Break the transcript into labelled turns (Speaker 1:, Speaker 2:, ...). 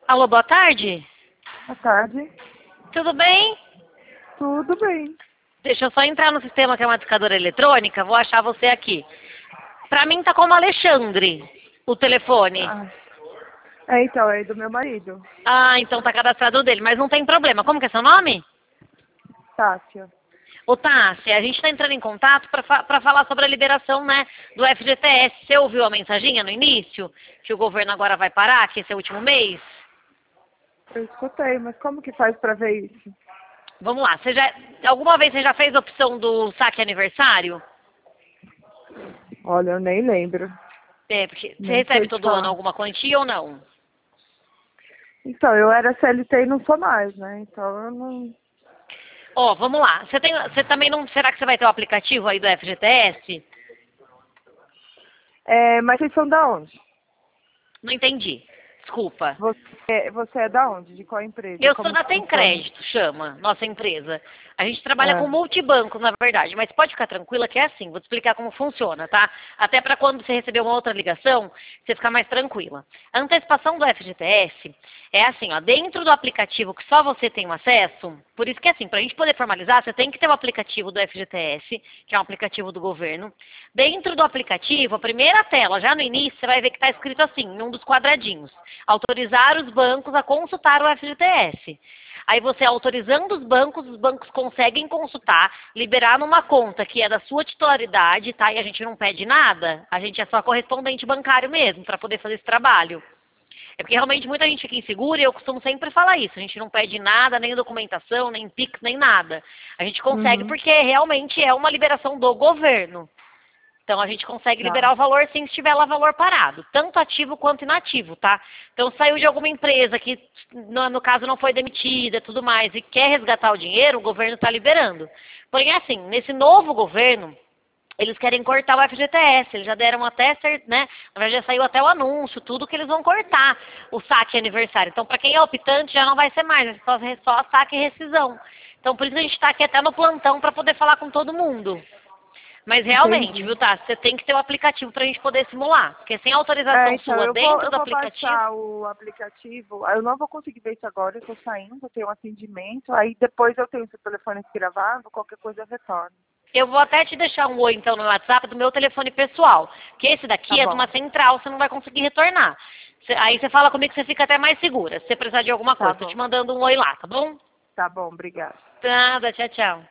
Speaker 1: Alô, boa tarde.
Speaker 2: Boa tarde.
Speaker 1: Tudo bem?
Speaker 2: Tudo bem.
Speaker 1: Deixa eu só entrar no sistema que é uma discadora eletrônica, vou achar você aqui. Pra mim tá como Alexandre, o telefone.
Speaker 2: Então, é do meu marido.
Speaker 1: Ah, então tá cadastrado dele, mas não tem problema. Como que é seu nome?
Speaker 2: Tássia.
Speaker 1: Ô, Tássia, a gente tá entrando em contato pra falar sobre a liberação, né, do FGTS. Você ouviu a mensaginha no início? Que o governo agora vai parar, que esse é o último mês?
Speaker 2: Eu escutei, mas como que faz pra ver isso?
Speaker 1: Vamos lá, alguma vez você já fez a opção do saque aniversário?
Speaker 2: Olha, eu nem lembro.
Speaker 1: É, porque você
Speaker 2: Nem sei
Speaker 1: recebe
Speaker 2: te
Speaker 1: todo ano
Speaker 2: falar.
Speaker 1: alguma quantia ou não?
Speaker 2: Então, eu era CLT e não sou mais, né? Então, eu não...
Speaker 1: Ó, vamos lá. Você também não, será que você vai ter o aplicativo aí do FGTS?
Speaker 2: Mas vocês são da onde?
Speaker 1: Não entendi. Desculpa.
Speaker 2: Você é da onde? De qual empresa?
Speaker 1: Eu sou
Speaker 2: Como
Speaker 1: da
Speaker 2: que
Speaker 1: Tem
Speaker 2: funciona?
Speaker 1: Crédito, chama, nossa empresa. A gente trabalha com
Speaker 2: É.
Speaker 1: multibanco, na verdade, mas pode ficar tranquila que é assim, vou te explicar como funciona, tá? Até para quando você receber uma outra ligação, você ficar mais tranquila. A antecipação do FGTS é assim, ó, dentro do aplicativo que só você tem o acesso, por isso que é assim, para a gente poder formalizar, você tem que ter o aplicativo do FGTS, que é um aplicativo do governo. Dentro do aplicativo, a primeira tela, já no início, você vai ver que está escrito assim, em um dos quadradinhos, autorizar os bancos a consultar o FGTS. Aí você autorizando os bancos conseguem consultar, liberar numa conta que é da sua titularidade, tá? E a gente não pede nada, a gente é só correspondente bancário mesmo, para poder fazer esse trabalho. É porque realmente muita gente fica insegura e eu costumo sempre falar isso. A gente não pede nada, nem documentação, nem PIX, nem nada. A gente consegue
Speaker 2: Uhum.
Speaker 1: porque realmente é uma liberação do governo. Então a gente consegue
Speaker 2: Tá.
Speaker 1: liberar o valor sim se tiver lá valor parado, tanto ativo quanto inativo, tá? Então saiu de alguma empresa que no caso não foi demitida e tudo mais e quer resgatar o dinheiro, o governo está liberando. Porém assim, nesse novo governo, eles querem cortar o FGTS, eles já deram até, né, na verdade já saiu até o anúncio, tudo que eles vão cortar o saque aniversário. Então para quem é optante já não vai ser mais, é só saque e rescisão. Então por isso a gente está aqui até no plantão para poder falar com todo mundo. Mas realmente,
Speaker 2: Entendi.
Speaker 1: viu, tá? Você tem que ter o aplicativo pra gente poder simular. Porque sem autorização
Speaker 2: Então,
Speaker 1: sua dentro
Speaker 2: eu
Speaker 1: do
Speaker 2: vou
Speaker 1: aplicativo.
Speaker 2: baixar o aplicativo. Eu não vou conseguir ver isso agora, eu tô saindo, eu tenho um atendimento. Aí depois eu tenho seu telefone aqui gravado, qualquer coisa eu retorno.
Speaker 1: Eu vou até te deixar um oi, então, no WhatsApp do meu telefone pessoal. Que esse
Speaker 2: Tá
Speaker 1: daqui é de uma
Speaker 2: bom.
Speaker 1: central, você não vai conseguir retornar. Aí você fala comigo que você fica até mais segura, se você precisar de alguma
Speaker 2: Tá
Speaker 1: coisa. Tô
Speaker 2: bom.
Speaker 1: te mandando um oi lá, tá bom?
Speaker 2: Tá bom, obrigada.
Speaker 1: Nada, tchau, tchau.